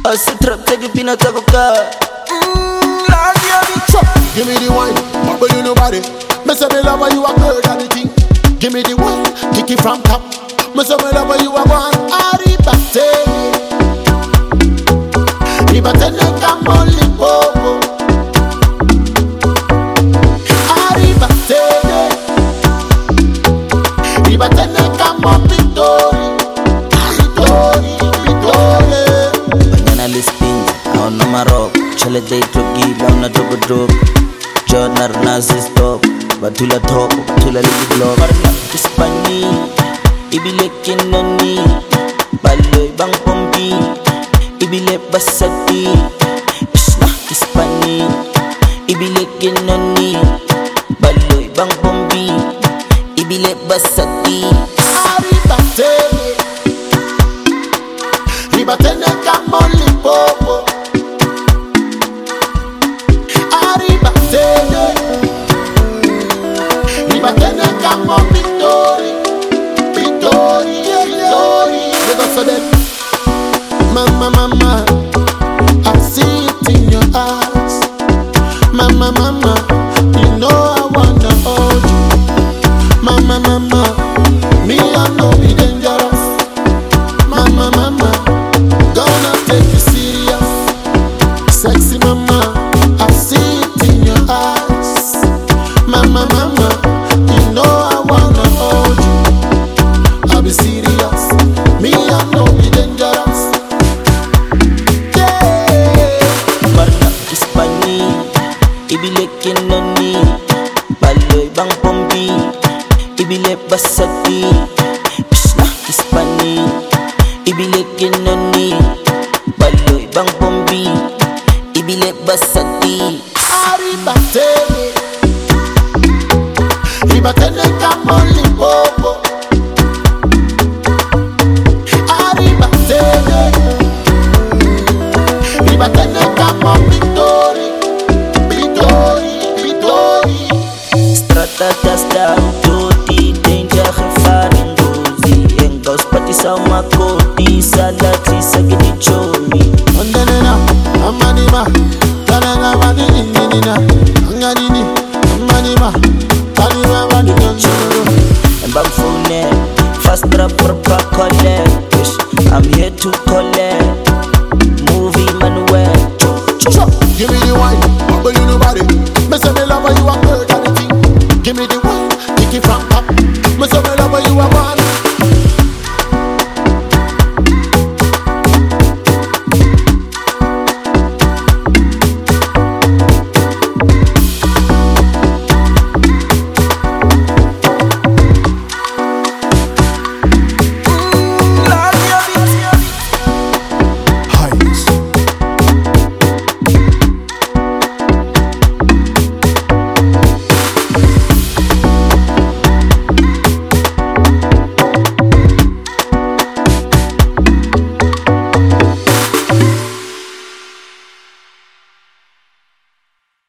Hustle trap, take a peanut taco car. Give me the wine, bubble you nobody. Me say me love you a girl and the thing. Give me the wine, kick it from top. Me say me love you a one. Arribate, ribate ne kamoli bobo. Arribate, ribate ne kamoli pitori, pitori, pitori. Banyana lisping, ako na marok. Chale day trogi, lang na drog. Jod na nazi stop. Batula top, batula ligi blog. Marna Ispani, ibile kinoni. Baloy bang pombi, ibile basati. Isna Ispani, ibile kinoni. Baloy bang pombi, ibile basati. Arribate, ribate ne kamoli bobo. Arribate, ribate ne kamoli pitori, pitori, pitori. We go so them, mama, mama, I see it in your eyes, mama, mama, you know I wanna hold you, mama, mama. Me I know be dangerous, mama, mama. Gonna take you serious, sexy mama. I see it in your eyes, mama, mama. You know I wanna hold you. I'll be serious. Me I know be dangerous. Yeah. Marna Ispani, ibile kinoni. Baloy bang pombi, ibile basati. Isna Ispani, ibile kinoni. Baloy bang pombi, ibile basati. Arribate, ribate ne kamoli bobo. Arribate, ribate ne kamoli pitori, pitori, pitori. Strata tasta utoti, danger gevaring dozi. Engels pati sa makoti, salati sa ginichoni. Ondenena, amanima, tananga wani inginina, anganini, amanima, tanima wani nonchoro. And bang phone, fast trap for pa collect. I'm here to collect. Movie manuel. Give me the wine, bubble you nobody. Me say me love you a girl and the thing. Give me the wine, kick it from top. Me say me love you a